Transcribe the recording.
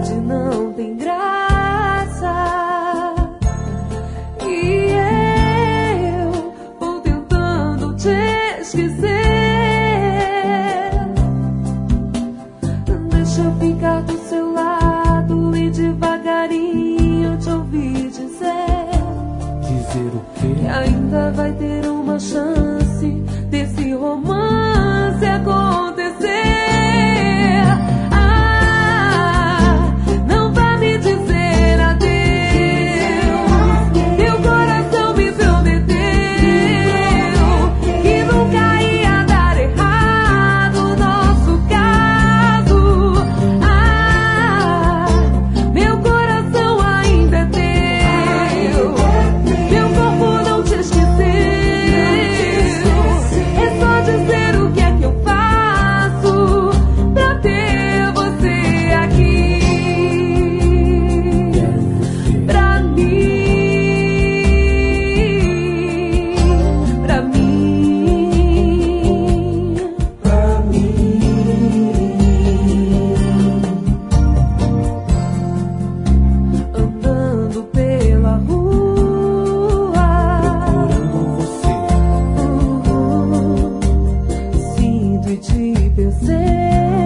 verdade não tem graça. E eu vou tentando te esquecer. Deixa eu ficar do seu lado e devagarinho te ouvir dizer. Dizer o quê? Que ainda vai ter uma chance desse romance acontecer. Não vá me dizer adeus. Meu coração me prometeu que nunca ia dar errado o nosso caso. Meu coração ainda é teu. Meu corpo não te esqueceu. É só dizer o que é que eu faço pra ter você aqui. Pra mim, pra mim, Pra mim. andando pela rua, Procurando você. sinto e te percebo.